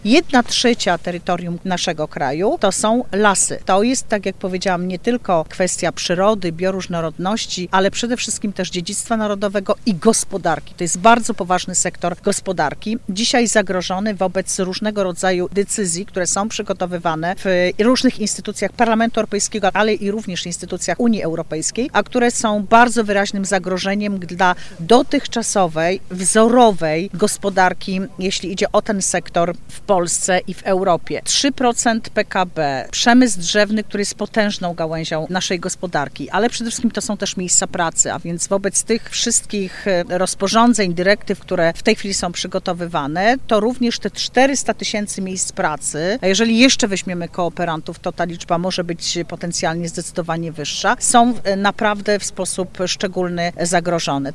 1/3 terytorium naszego kraju to są lasy. To jest, tak jak powiedziałam, nie tylko kwestia przyrody, bioróżnorodności, ale przede wszystkim też dziedzictwa narodowego i gospodarki. To jest bardzo poważny sektor gospodarki. Dzisiaj zagrożony wobec różnego rodzaju decyzji, które są przygotowywane w różnych instytucjach Parlamentu Europejskiego, ale i również instytucjach Unii Europejskiej, a które są bardzo wyraźnym zagrożeniem dla dotychczasowej, wzorowej gospodarki, jeśli idzie o ten sektor w Polsce i w Europie. 3% PKB, przemysł drzewny, który jest potężną gałęzią naszej gospodarki, ale przede wszystkim to są też miejsca pracy, a więc wobec tych wszystkich rozporządzeń, dyrektyw, które w tej chwili są przygotowywane, to również te 400 000 miejsc pracy, a jeżeli jeszcze weźmiemy kooperantów, to ta liczba może być potencjalnie zdecydowanie wyższa, są naprawdę w sposób szczególny zagrożone.